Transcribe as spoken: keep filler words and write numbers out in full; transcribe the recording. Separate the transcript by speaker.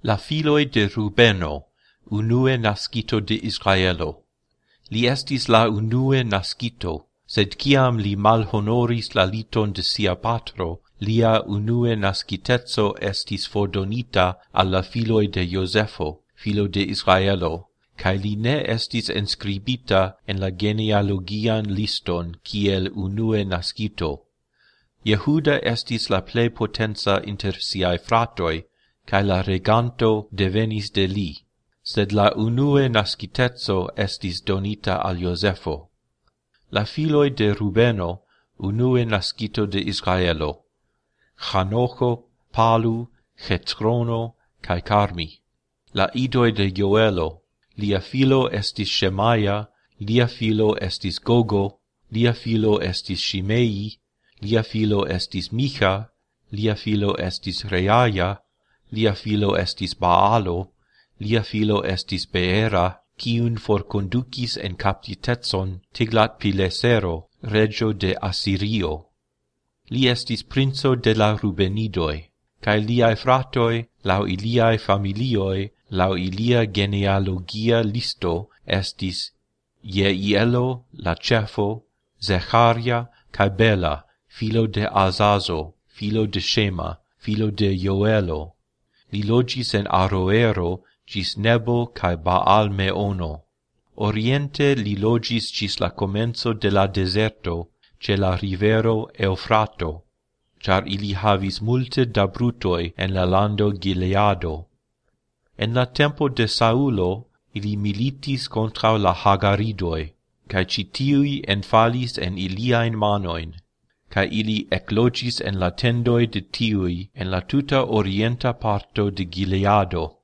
Speaker 1: La filoi de Rubeno, unue nascito de Israelo. Li estis la unue nascito, sed ciam li malhonoris la liton de sia patro, lia unue nascitezo estis fordonita al la filoi de Josefo, filo de Israelo, cae li ne estis inscribita en la genealogian liston kiel unue nascito. Jehuda estis la plei potenza inter siae fratoi, cae la reganto devenis de li, sed la unue nascitezo estis donita al Josefo. La filoi de Rubeno, unue nascito de Israelo, Hanocho, Palu, Hetzrono, cae Carmi. La idoi de Joelo, lia filo estis Shemaia, lia filo estis Gogo, lia filo estis Shimei, lia filo estis Micha, lia filo estis Reaia, lia filo estis Baalo, lia filo estis Beera, quiun forconducis en captitetson Tiglat-Pilesero, regio de Assirio. Li estis princo de la Rubenidoi, cae liae fratoi, lau iliae familioi, lau ilia genealogia listo, estis Jeielo, la cefo, Zecharia, cae Bela, filo de Azazo, filo de Shema, filo de Joelo. Li logis en Aroero, gis Nebo cae Baal Meono. Oriente li logis gis la comenzo de la deserto, ce la rivero Eufrato, char ili havis multe da brutoi en la lando Gileado. En la tempo de Saulo, ili militis contra la Hagaridoi, cae citiui enfalis en iliain manoin, cae ili eclogis en la tendoi de tiui en la tuta orienta parto de Gileado.